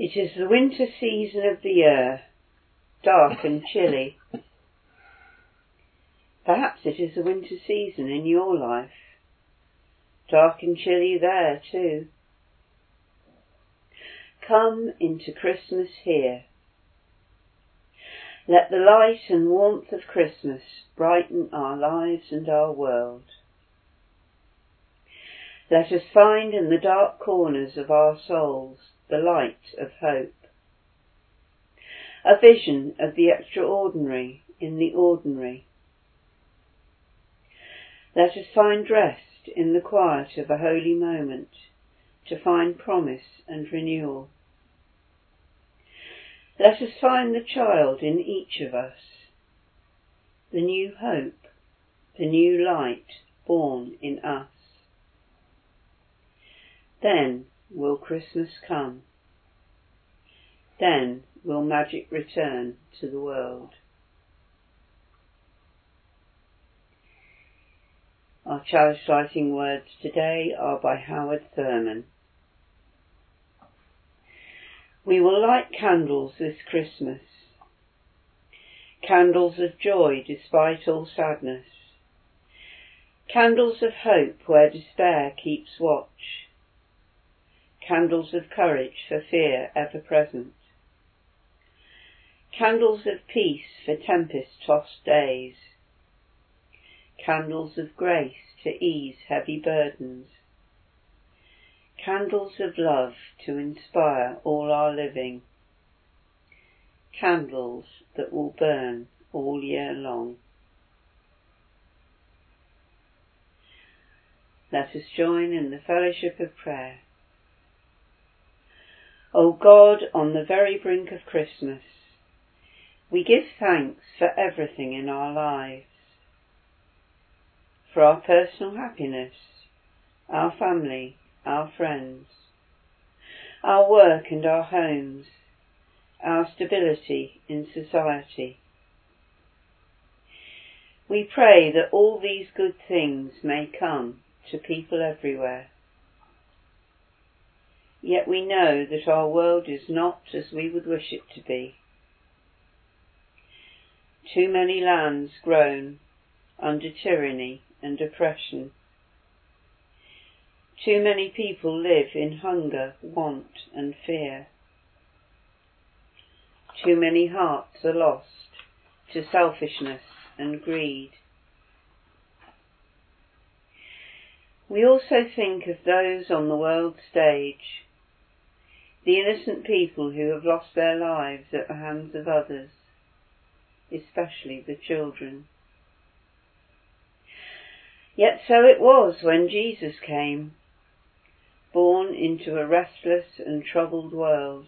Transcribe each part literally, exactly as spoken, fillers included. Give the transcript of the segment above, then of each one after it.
It is the winter season of the year, dark and chilly. Perhaps it is the winter season in your life, dark and chilly there too. Come into Christmas here. Let the light and warmth of Christmas brighten our lives and our world. Let us find in the dark corners of our souls the light of hope, a vision of the extraordinary in the ordinary. Let us find rest in the quiet of a holy moment, to find promise and renewal. Let us find the child in each of us, the new hope, the new light born in us. Then will Christmas come. Then will magic return to the world. Our chalice lighting words today are by Howard Thurman. We will light candles this Christmas, candles of joy despite all sadness, candles of hope where despair keeps watch, candles of courage for fear ever present, candles of peace for tempest-tossed days, candles of grace to ease heavy burdens, candles of love to inspire all our living, candles that will burn all year long. Let us join in the fellowship of prayer. O God, on the very brink of Christmas, we give thanks for everything in our lives, for our personal happiness, our family, our friends, our work and our homes, our stability in society. We pray that all these good things may come to people everywhere. Yet we know that our world is not as we would wish it to be. Too many lands groan under tyranny and oppression. Too many people live in hunger, want and fear. Too many hearts are lost to selfishness and greed. We also think of those on the world stage, the innocent people who have lost their lives at the hands of others, especially the children. Yet so it was when Jesus came, born into a restless and troubled world.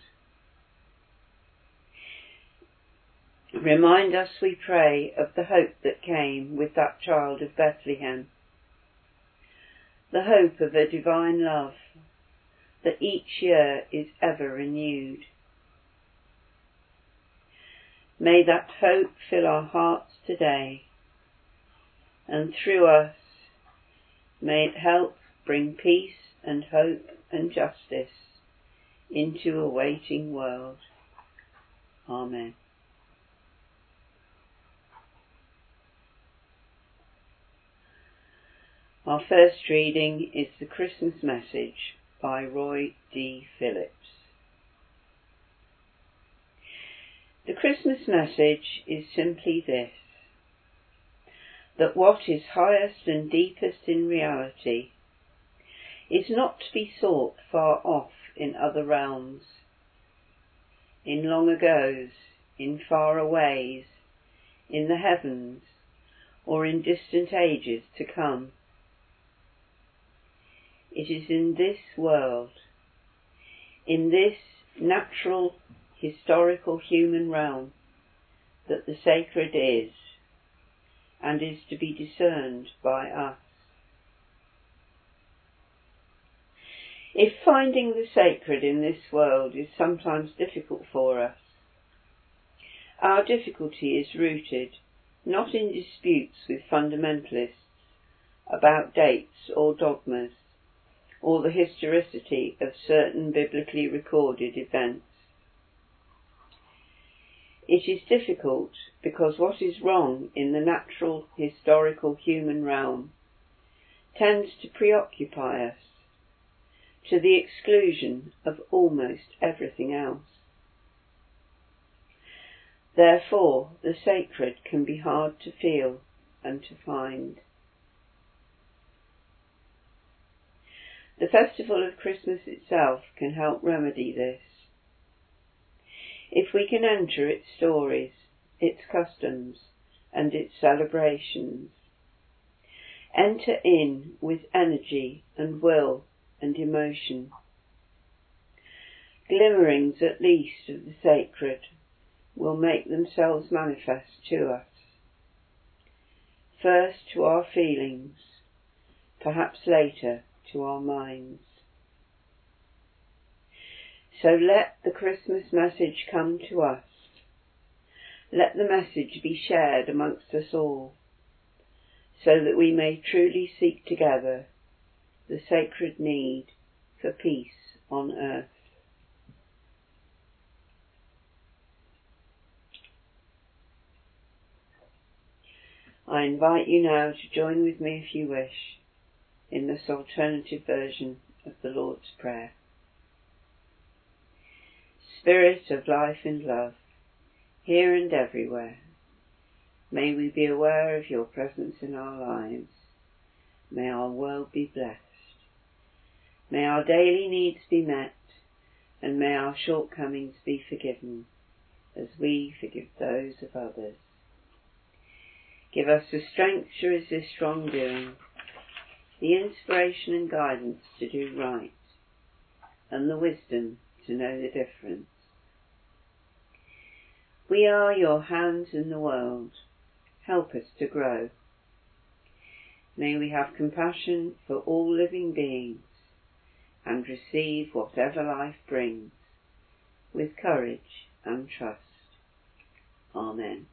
Remind us, we pray, of the hope that came with that child of Bethlehem, the hope of a divine love that each year is ever renewed. May that hope fill our hearts today, and through us may it help bring peace and hope and justice into a waiting world. Amen. Our first reading is the Christmas Message by Roy D. Phillips. The Christmas message is simply this: that what is highest and deepest in reality is not to be sought far off in other realms, in long agos, in far aways, in the heavens, or in distant ages to come. It is in this world, in this natural, historical human realm, that the sacred is, and is to be discerned by us. If finding the sacred in this world is sometimes difficult for us, our difficulty is rooted not in disputes with fundamentalists about dates or dogmas, or the historicity of certain biblically recorded events, It is difficult because what is wrong in the natural, historical human realm tends to preoccupy us, to the exclusion of almost everything else. Therefore, the sacred can be hard to feel and to find. The festival of Christmas itself can help remedy this. If we can enter its stories, its customs, and its celebrations, enter in with energy and will and emotion, glimmerings at least of the sacred will make themselves manifest to us. First to our feelings, perhaps later to our minds. So let the Christmas message come to us. Let the message be shared amongst us all, so that we may truly seek together the sacred need for peace on earth. I invite you now to join with me, if you wish, in this alternative version of the Lord's Prayer. Spirit of life and love, here and everywhere, may we be aware of your presence in our lives. May our world be blessed. May our daily needs be met, and may our shortcomings be forgiven, as we forgive those of others. Give us the strength to resist wrongdoing, the inspiration and guidance to do right, and the wisdom to know the difference. We are your hands in the world. Help us to grow. May we have compassion for all living beings and receive whatever life brings with courage and trust. Amen.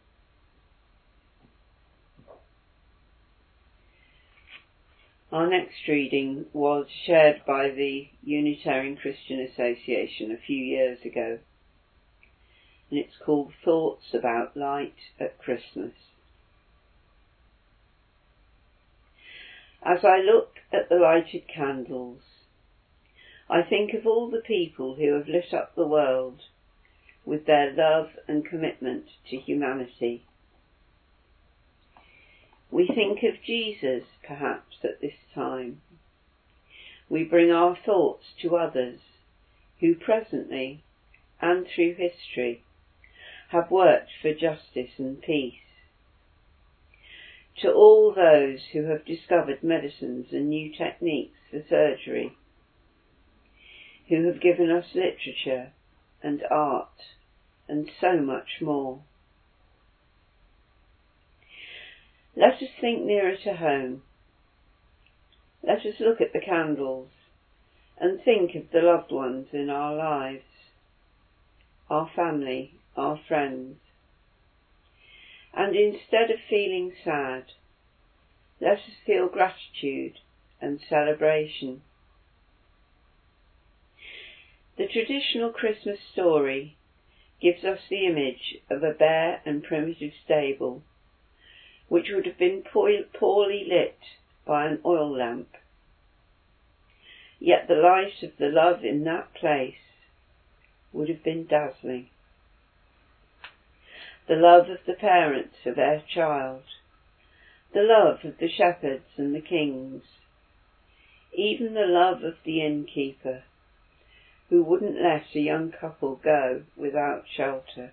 Our next reading was shared by the Unitarian Christian Association a few years ago, and it's called Thoughts About Light at Christmas. As I look at the lighted candles, I think of all the people who have lit up the world with their love and commitment to humanity. We think of Jesus, perhaps, at this time. We bring our thoughts to others who presently, and through history, have worked for justice and peace. To all those who have discovered medicines and new techniques for surgery, who have given us literature and art and so much more. Let us think nearer to home. Let us look at the candles and think of the loved ones in our lives, our family, our friends. And instead of feeling sad, let us feel gratitude and celebration. The traditional Christmas story gives us the image of a bare and primitive stable, which would have been poorly lit by an oil lamp. Yet the light of the love in that place would have been dazzling. The love of the parents for their child, the love of the shepherds and the kings, even the love of the innkeeper, who wouldn't let a young couple go without shelter.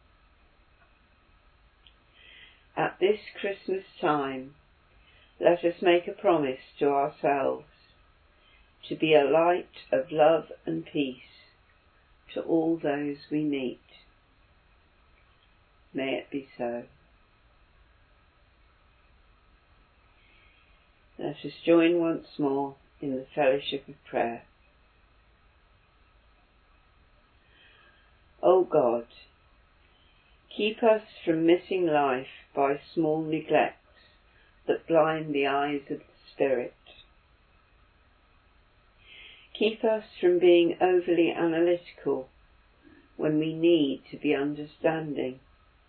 At this Christmas time, let us make a promise to ourselves to be a light of love and peace to all those we meet. May it be so. Let us join once more in the fellowship of prayer. O God, keep us from missing life by small neglects that blind the eyes of the Spirit. Keep us from being overly analytical when we need to be understanding,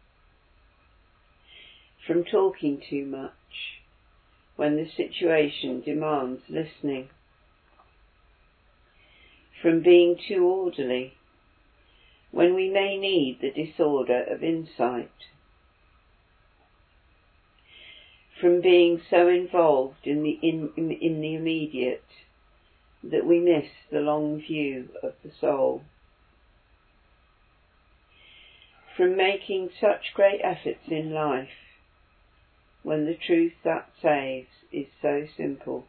from talking too much when the situation demands listening, from being too orderly when we may need the disorder of insight, from being so involved in the, in, in, in the immediate that we miss the long view of the soul, from making such great efforts in life when the truth that saves is so simple,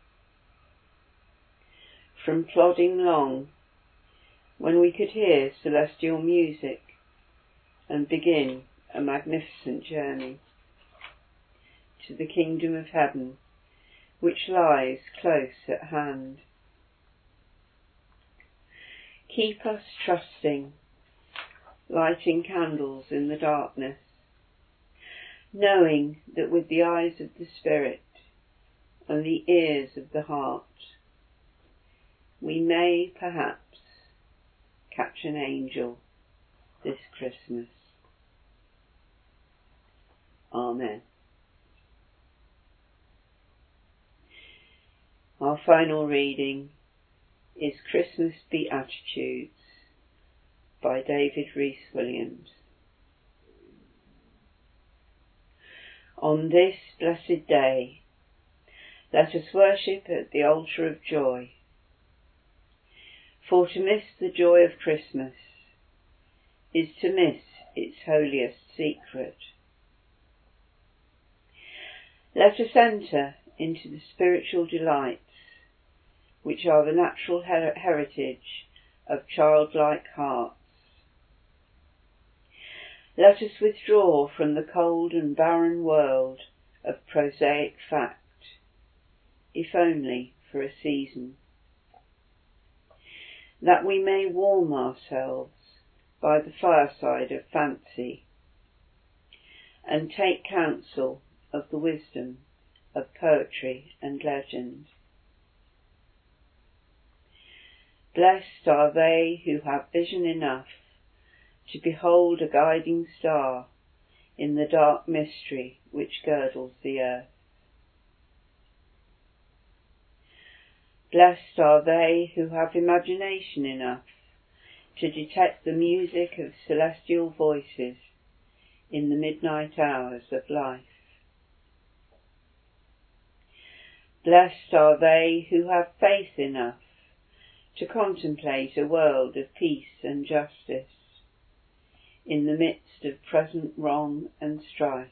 from plodding long when we could hear celestial music and begin a magnificent journey to the kingdom of heaven, which lies close at hand. Keep us trusting, lighting candles in the darkness, knowing that with the eyes of the Spirit and the ears of the heart, we may perhaps catch an angel this Christmas. Amen. Our final reading is Christmas Beatitudes by David Rees-Williams. On this blessed day, let us worship at the altar of joy. For to miss the joy of Christmas is to miss its holiest secret. Let us enter into the spiritual delights which are the natural her- heritage of childlike hearts. Let us withdraw from the cold and barren world of prosaic fact, if only for a season, that we may warm ourselves by the fireside of fancy and take counsel of the wisdom of poetry and legend. Blessed are they who have vision enough to behold a guiding star in the dark mystery which girdles the earth. Blessed are they who have imagination enough to detect the music of celestial voices in the midnight hours of life. Blessed are they who have faith enough to contemplate a world of peace and justice in the midst of present wrong and strife.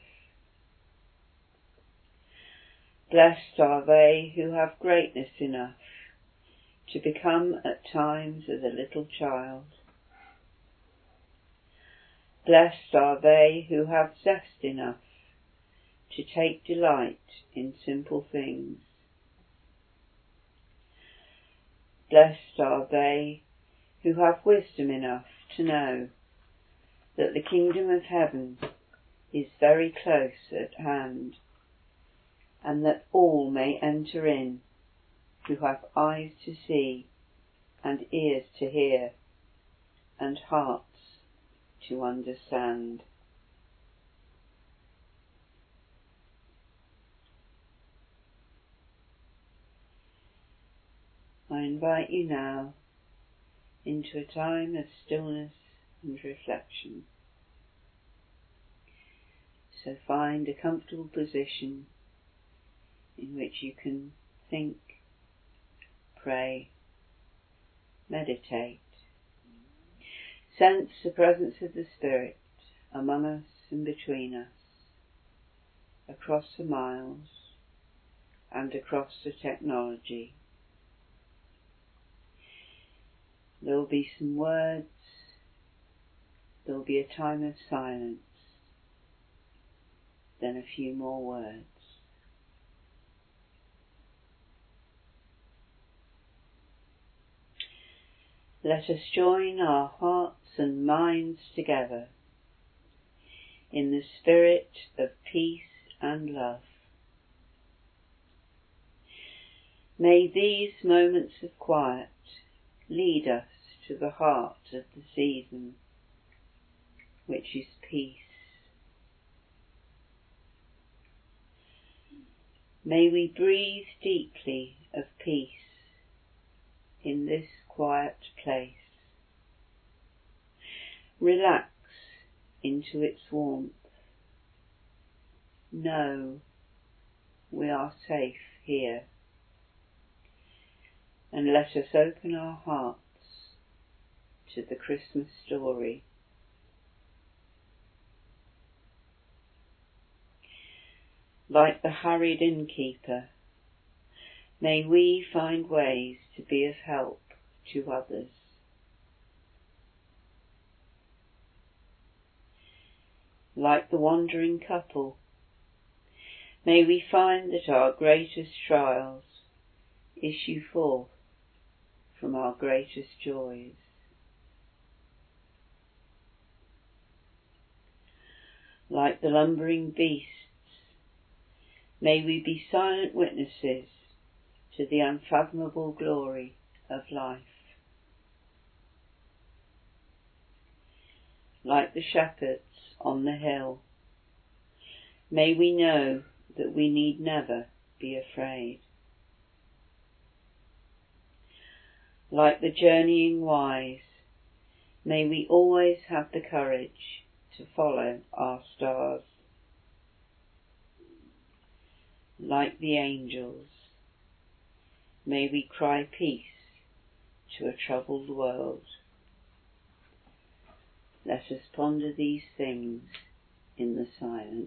Blessed are they who have greatness enough to become at times as a little child. Blessed are they who have zest enough to take delight in simple things. Blessed are they who have wisdom enough to know that the kingdom of heaven is very close at hand, and that all may enter in who have eyes to see and ears to hear and hearts to understand. I invite you now into a time of stillness and reflection. So find a comfortable position in which you can think, pray, meditate. Sense the presence of the Spirit among us and between us, across the miles and across the technology. There will be some words, there will be a time of silence, then a few more words. Let us join our hearts and minds together in the spirit of peace and love. May these moments of quiet lead us to the heart of the season, which is peace. May we breathe deeply of peace in this quiet place. Relax into its warmth. Know we are safe here. And let us open our hearts to the Christmas story. Like the harried innkeeper, may we find ways to be of help to others. Like the wandering couple, may we find that our greatest trials issue forth from our greatest joys. Like the lumbering beasts, may we be silent witnesses to the unfathomable glory of life. Like the shepherds on the hill, may we know that we need never be afraid. Like the journeying wise, may we always have the courage to follow our stars. Like the angels, may we cry peace to a troubled world. Let us ponder these things in the silence.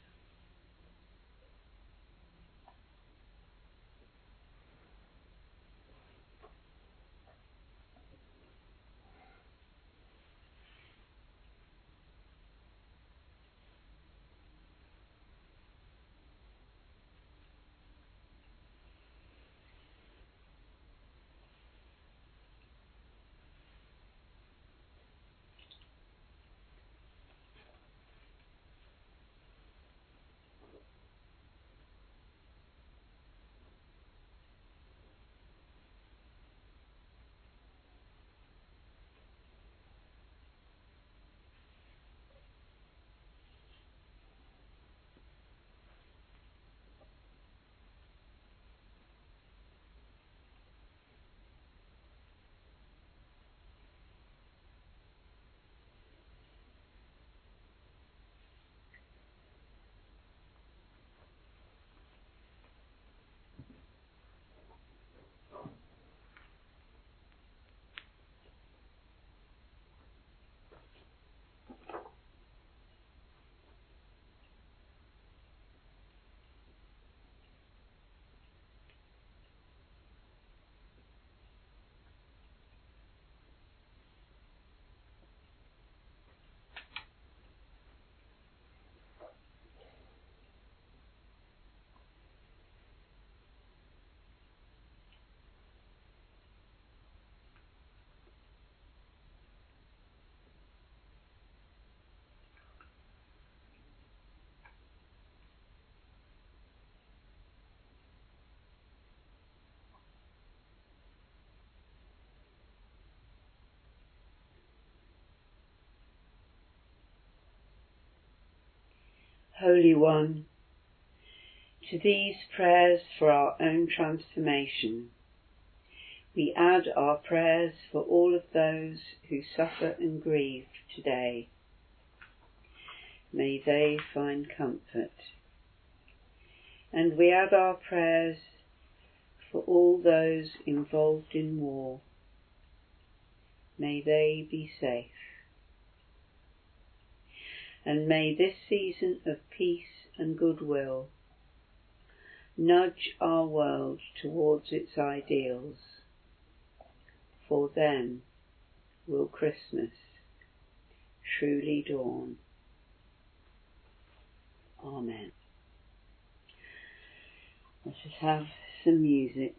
Holy One, to these prayers for our own transformation, we add our prayers for all of those who suffer and grieve today. May they find comfort. And we add our prayers for all those involved in war. May they be safe. And may this season of peace and goodwill nudge our world towards its ideals, for then will Christmas truly dawn. Amen. Let us have some music.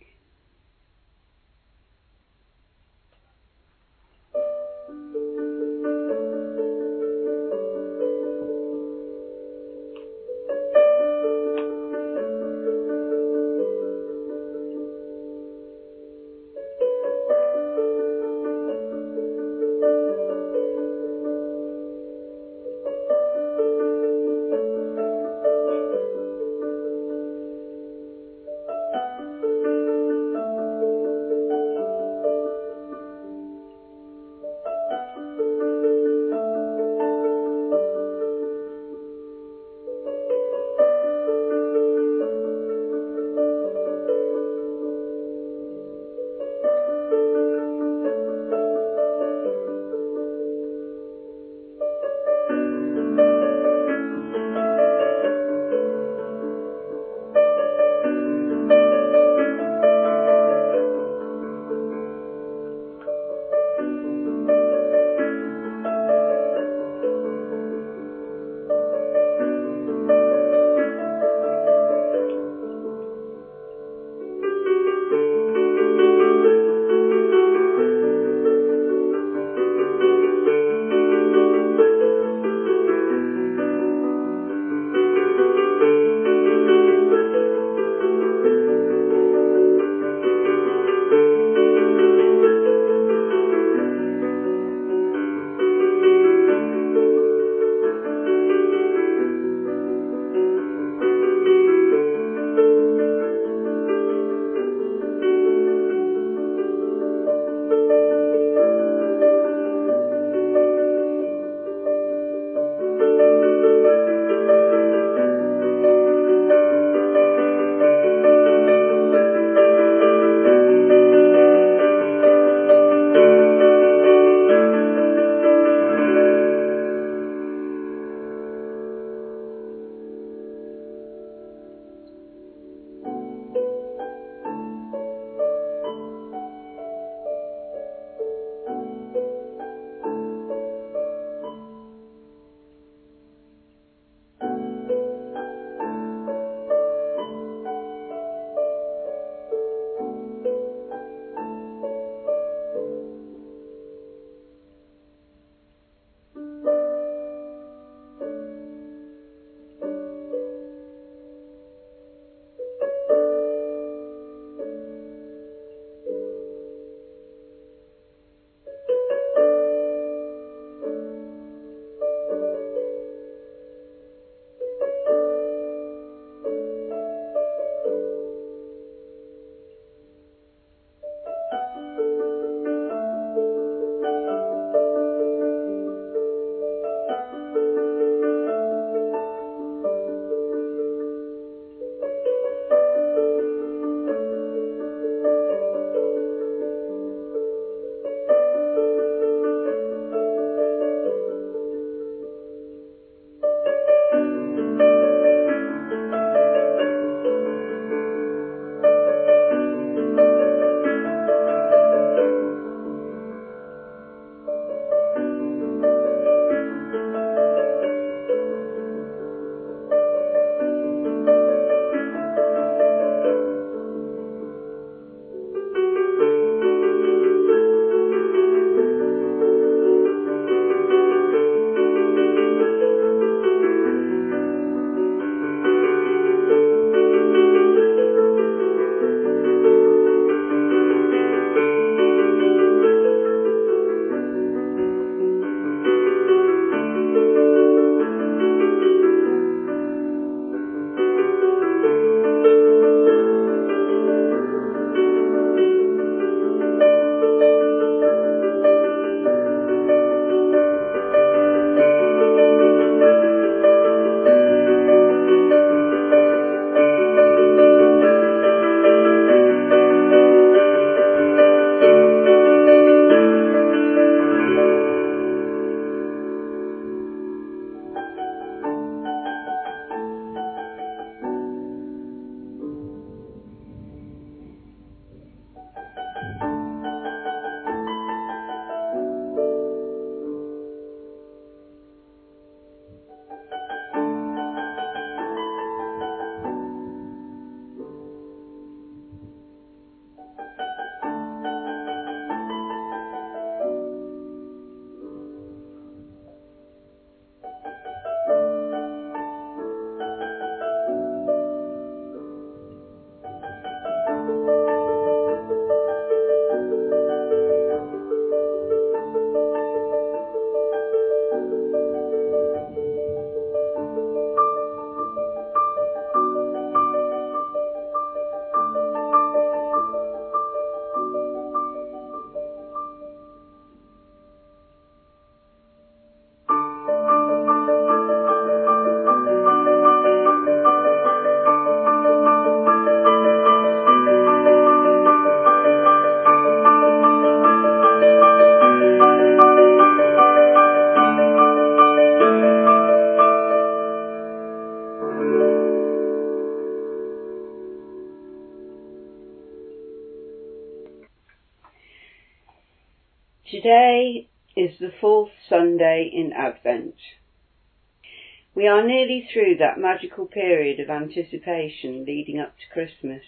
Today is the fourth Sunday in Advent. We are nearly through that magical period of anticipation leading up to Christmas.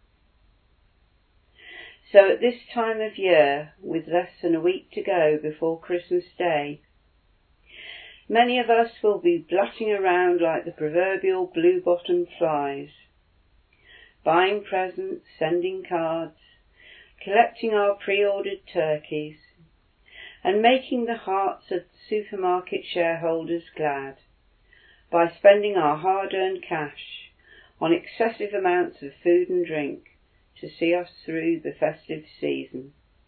So at this time of year, with less than a week to go before Christmas Day, many of us will be blutting around like the proverbial blue-bottomed flies, buying presents, sending cards, collecting our pre-ordered turkeys, and making the hearts of the supermarket shareholders glad by spending our hard-earned cash on excessive amounts of food and drink to see us through the festive season.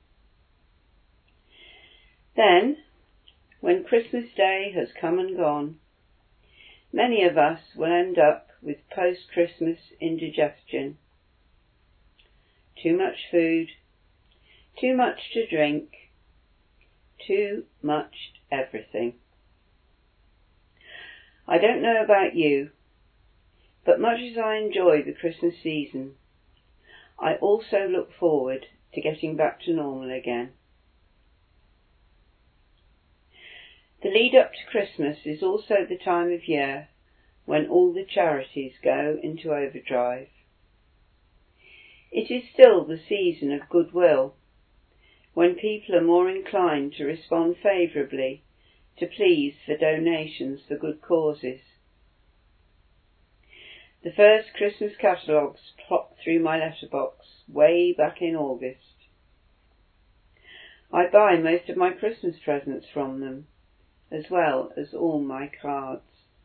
Then, when Christmas Day has come and gone, many of us will end up with post-Christmas indigestion. Too much food, too much to drink, too much everything. I don't know about you, but much as I enjoy the Christmas season, I also look forward to getting back to normal again. The lead up to Christmas is also the time of year when all the charities go into overdrive. It is still the season of goodwill, when people are more inclined to respond favourably to pleas for donations for good causes. The first Christmas catalogues plopped through my letterbox way back in August. I buy most of my Christmas presents from them, as well as all my cards.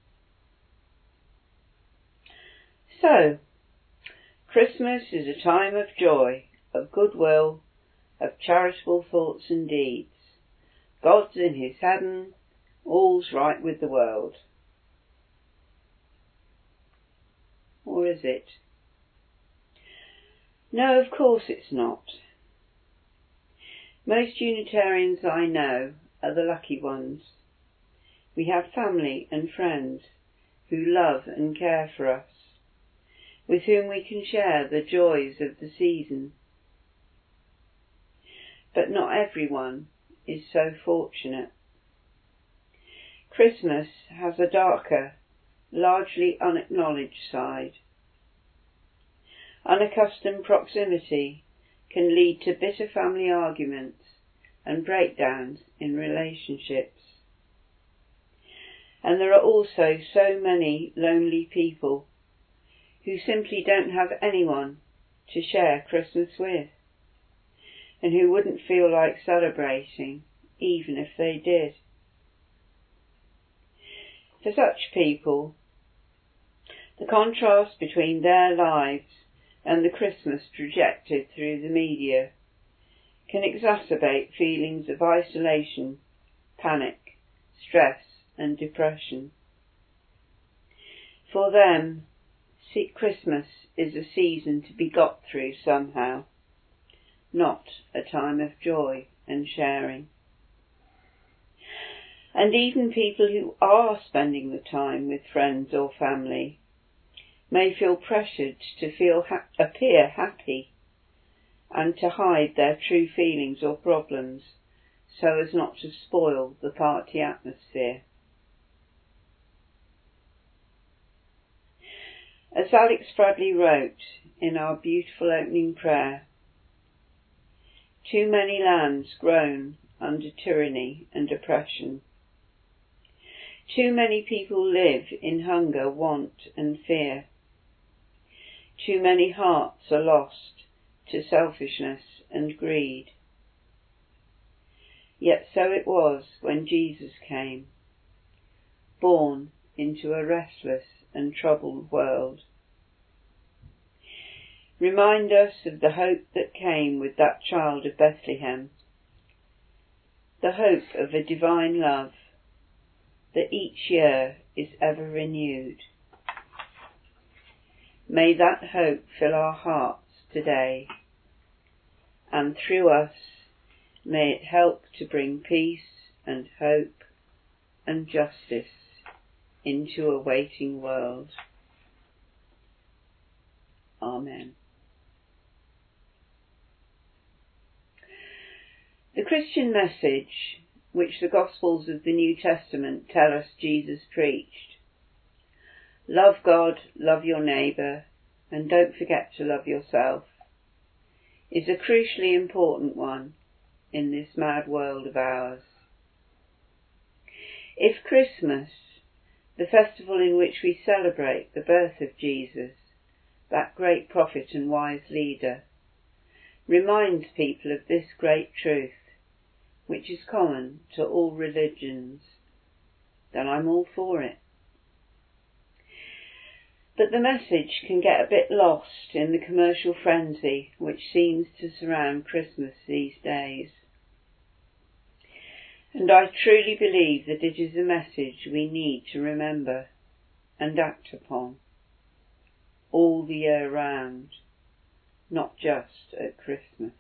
So, Christmas is a time of joy, of goodwill, of charitable thoughts and deeds. God's in his heaven, all's right with the world. Or is it? No, of course it's not. Most Unitarians I know are the lucky ones. We have family and friends who love and care for us, with whom we can share the joys of the season. But not everyone is so fortunate. Christmas has a darker, largely unacknowledged side. Unaccustomed proximity can lead to bitter family arguments and breakdowns in relationships. And there are also so many lonely people who simply don't have anyone to share Christmas with, and who wouldn't feel like celebrating even if they did. For such people, the contrast between their lives and the Christmas projected through the media can exacerbate feelings of isolation, panic, stress and depression. For them, Christmas is a season to be got through somehow, not a time of joy and sharing. And even people who are spending the time with friends or family may feel pressured to feel ha- appear happy and to hide their true feelings or problems so as not to spoil the party atmosphere. As Alex Bradley wrote in our beautiful opening prayer, too many lands groan under tyranny and oppression. Too many people live in hunger, want and fear. Too many hearts are lost to selfishness and greed. Yet so it was when Jesus came, born into a restless and troubled world. Remind us of the hope that came with that child of Bethlehem, the hope of a divine love that each year is ever renewed. May that hope fill our hearts today, and through us may it help to bring peace and hope and justice into a waiting world. Amen. The Christian message which the Gospels of the New Testament tell us Jesus preached, love God, love your neighbour, and don't forget to love yourself, is a crucially important one in this mad world of ours. If Christmas, the festival in which we celebrate the birth of Jesus, that great prophet and wise leader, reminds people of this great truth, which is common to all religions, then I'm all for it. But the message can get a bit lost in the commercial frenzy which seems to surround Christmas these days. And I truly believe that it is a message we need to remember and act upon all the year round, not just at Christmas.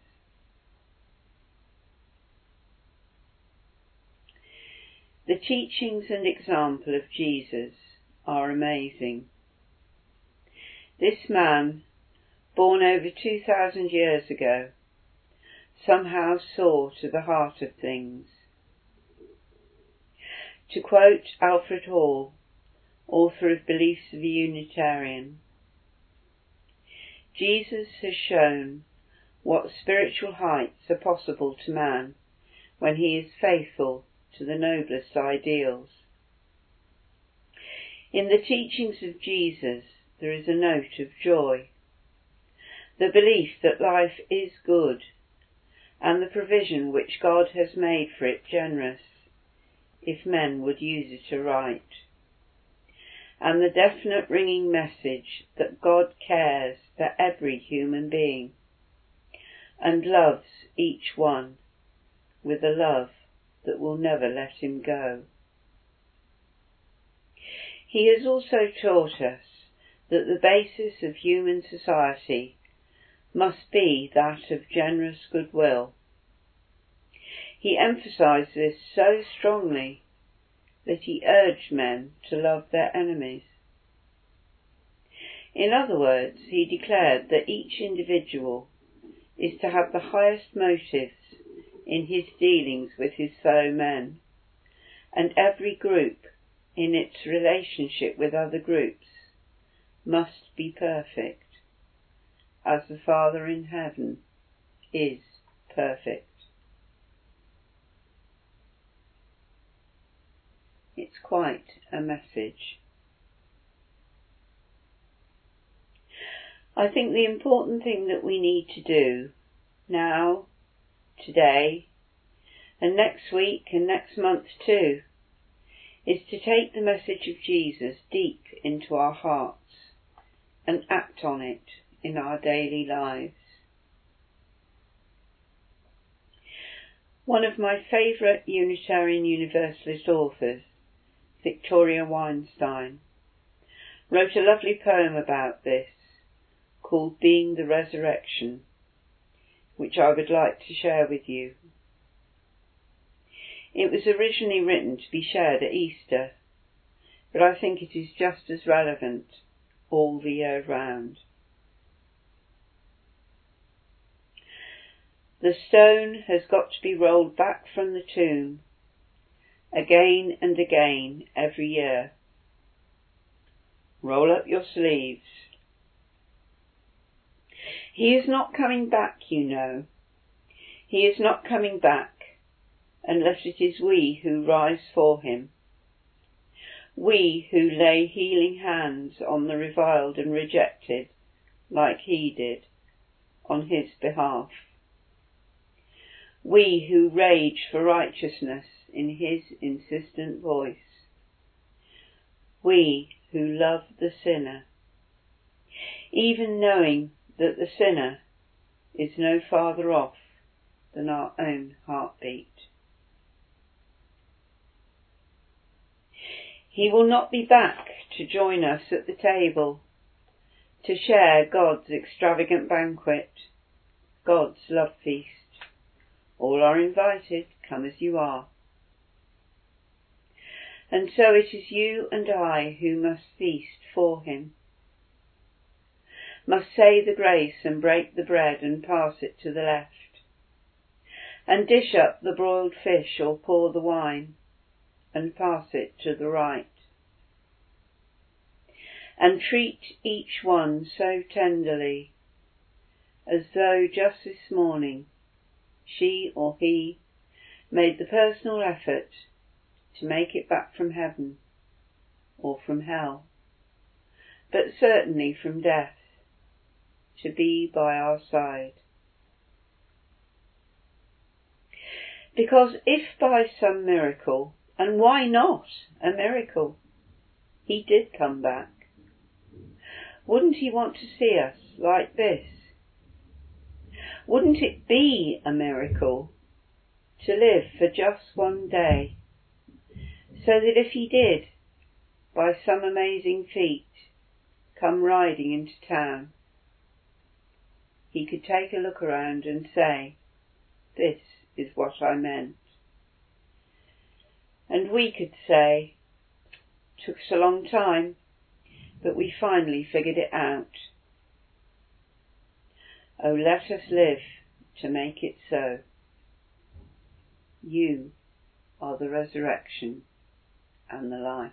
The teachings and example of Jesus are amazing. This man, born over two thousand years ago, somehow saw to the heart of things. To quote Alfred Hall, author of Beliefs of a Unitarian, Jesus has shown what spiritual heights are possible to man when he is faithful to the noblest ideals. In the teachings of Jesus there is a note of joy, the belief that life is good, and the provision which God has made for it generous, if men would use it aright, and the definite ringing message that God cares for every human being, and loves each one with a love that will never let him go. He has also taught us that the basis of human society must be that of generous goodwill. He emphasised this so strongly that he urged men to love their enemies. In other words, he declared that each individual is to have the highest motives in his dealings with his fellow men, and every group in its relationship with other groups must be perfect, as the Father in heaven is perfect. It's quite a message. I think the important thing that we need to do now, today, and next week and next month too, is to take the message of Jesus deep into our hearts and act on it in our daily lives. One of my favourite Unitarian Universalist authors, Victoria Weinstein, wrote a lovely poem about this called Being the Resurrection, which I would like to share with you. It was originally written to be shared at Easter, but I think it is just as relevant all the year round. The stone has got to be rolled back from the tomb again and again every year. Roll up your sleeves. He is not coming back, you know. He is not coming back unless it is we who rise for him. We who lay healing hands on the reviled and rejected, like he did, on his behalf. We who rage for righteousness in his insistent voice. We who love the sinner, even knowing that the sinner is no farther off than our own heartbeat. He will not be back to join us at the table, to share God's extravagant banquet, God's love feast. All are invited, come as you are. And so it is you and I who must feast for him, must say the grace and break the bread and pass it to the left, and dish up the broiled fish or pour the wine, and pass it to the right. And treat each one so tenderly, as though just this morning she or he made the personal effort to make it back from heaven or from hell, but certainly from death, to be by our side. Because if by some miracle, and why not a miracle, he did come back, wouldn't he want to see us like this? Wouldn't it be a miracle to live for just one day, so that if he did, by some amazing feat, come riding into town, he could take a look around and say, "This is what I meant." And we could say, "Took us a long time, but we finally figured it out." Oh, let us live to make it so. You are the resurrection and the life.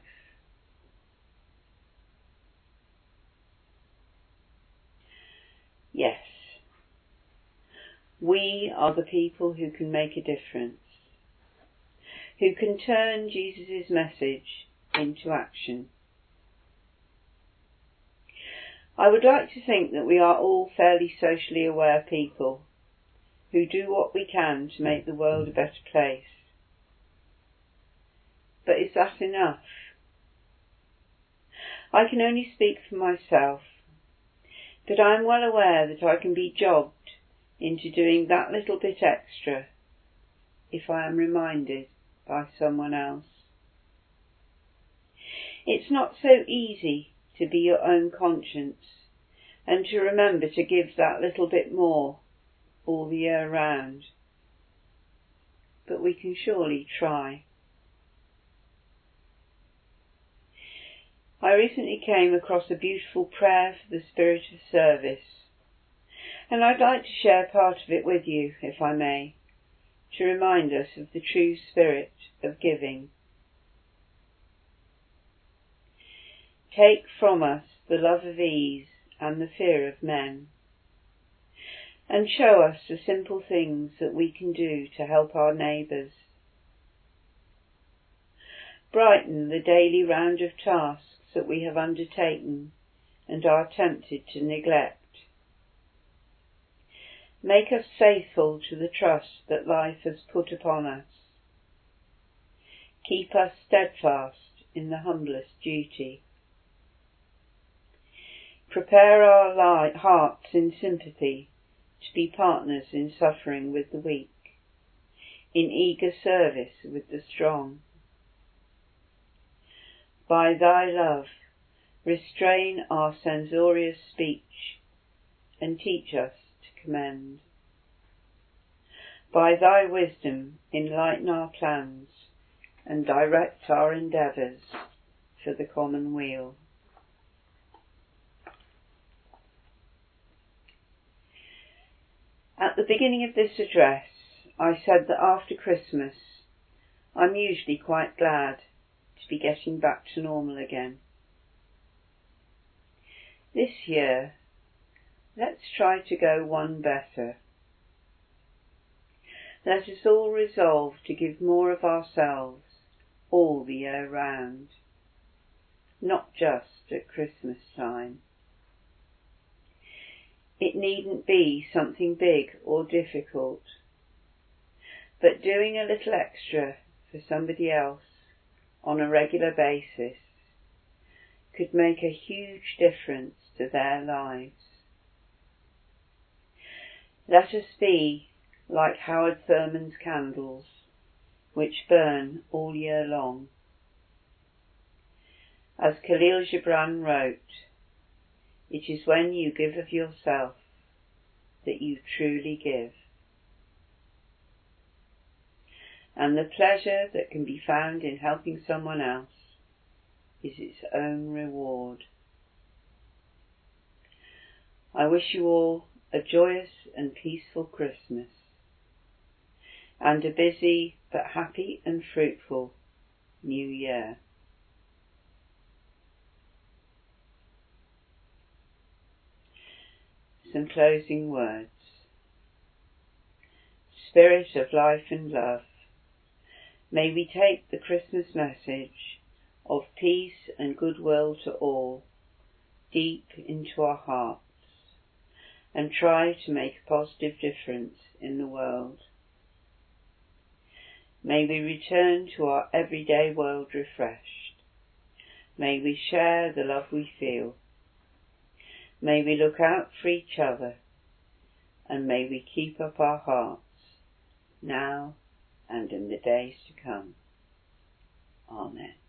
Yes, we are the people who can make a difference, who can turn Jesus' message into action. I would like to think that we are all fairly socially aware people who do what we can to make the world a better place. But is that enough? I can only speak for myself, but I am well aware that I can be jobbed into doing that little bit extra if I am reminded by someone else. It's not so easy to be your own conscience and to remember to give that little bit more all the year round, but we can surely try. I recently came across a beautiful prayer for the spirit of service, and I'd like to share part of it with you, if I may, to remind us of the true spirit of giving. Take from us the love of ease and the fear of men, and show us the simple things that we can do to help our neighbours. Brighten the daily round of tasks that we have undertaken and are tempted to neglect. Make us faithful to the trust that life has put upon us. Keep us steadfast in the humblest duty. Prepare our li- hearts in sympathy to be partners in suffering with the weak, in eager service with the strong. By thy love, restrain our censorious speech and teach us to commend. By thy wisdom, enlighten our plans and direct our endeavours for the common weal. At the beginning of this address, I said that after Christmas, I'm usually quite glad to be getting back to normal again. This year, let's try to go one better. Let us all resolve to give more of ourselves all the year round, not just at Christmas time. It needn't be something big or difficult, but doing a little extra for somebody else on a regular basis could make a huge difference to their lives. Let us be like Howard Thurman's candles, which burn all year long. As Khalil Gibran wrote, it is when you give of yourself that you truly give. And the pleasure that can be found in helping someone else is its own reward. I wish you all a joyous and peaceful Christmas. and a busy but happy and fruitful New Year. Some closing words. Spirit of life and love, may we take the Christmas message of peace and goodwill to all deep into our hearts, and try to make a positive difference in the world. May we return to our everyday world refreshed. May we share the love we feel. May we look out for each other, and may we keep up our hearts now and in the days to come. Amen.